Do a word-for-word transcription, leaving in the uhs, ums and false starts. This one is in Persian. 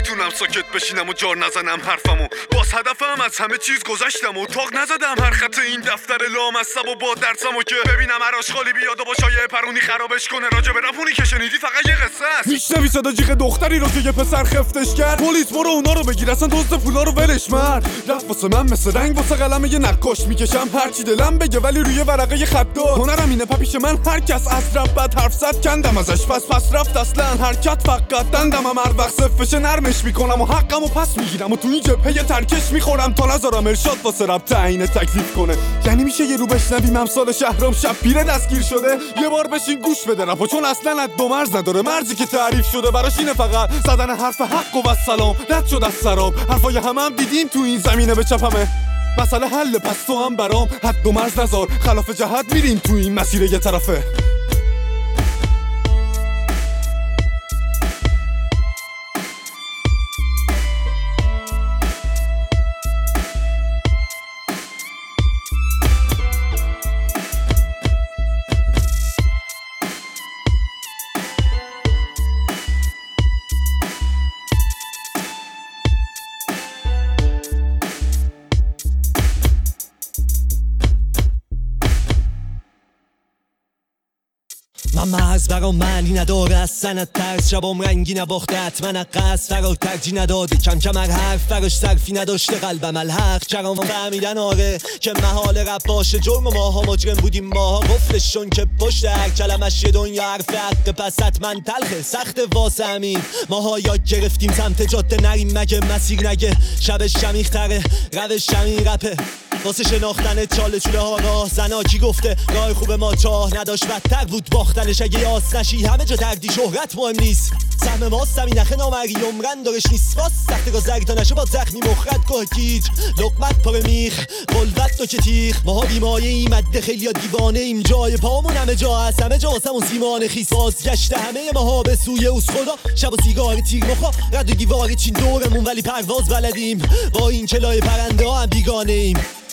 نمیتونم ساکت بشینم و جار نزنم حرفمو. باز هدفم از همه چیز گذشتم و تاق نزدم هر خط این دفتر لامصب و با درسمو که ببینم هر آشغالی بیاد و با شایعه پرونی خرابش کنه. راجع به رپونی که شنیدی فقط یه قصه است. میشنوی صدا جیغ دختری رو که یه پسر خفتش کرد. پلیس برو اونا رو بگیر، اصلا دزد پولا رو ولش مرد. رفت واسه من مثل رنگ واسه قلم یه نقاش میکشم هرچی دلم بگه ولی روی ورقه خطا. هنرم اینه پیش من هر کس از رپ بد حرف زد کندم ازش پس پس رفت اصلا حرکت فقط دندم. هر وقت صفش نرمش میکنم و حقمو پس میگیرم و تو این جبهه ترکش میخورم تا نذارم ارشاد واسه رپ تعیین تکلیف کنه. یعنی میشه یه رو بشنویم امثال شهرام شب پیره دستگیر شده. یه بار بشین گوش بده رپو چون اصلا از دو مرز نداره. مرزی که تعریف شده براش اینه فقط زدن حرف حق و سلام. رد شد از سراب حرفای همه هم دیدیم تو این زمینه به چپمه. مسئله حل پس تو هم برام حد و مرز نذار. خلاف جهت میریم تو این مسیر یه طرفه. من محض برام معنی نداره از سنت ترس. شبام رنگی نباخته حتما قصد فرار ترجی نداده. کم کم هر حرف فراش صرفی نداشته قلبم الحق چرام فهمیدن آره که محال رپ باشه جرم. ماها مجرم بودیم ماها قفلش شون که پشت هر کلمش یه دنیا حرف حق پس حتما تلخه سخت واسه همین. ماها یاد گرفتیم سمت جاده نریم مگه مسیر نگه شبش شمیخ تره روش شمین رپه واسه شناختن چاله چوله ها راه زنا. کی گفته راه خوب ما چاه نداشت بدتر بود باختنش. اگه یاس نشی همه جا دردی شهرت مهم نیست. سهم ماست همین نخه نامری عمرن دارش نیست. باز سخت گذری تا نشه با زخمی مخرد گاه گیج لقمت پاره میخ قلبت دو که تیخ. ماها بیمایه ای مده خیلی ها دیوانه ایم. جای پامون همه جا هست همه جا واسمون سیمان خیس. بازگشته همه ماها به سوی اوز خدا. شب و سیگار تیر مخا رد و دیوار چین دورمون ولی پرواز بلدیم. با این کلای پرنده ها هم بیگانه ایم.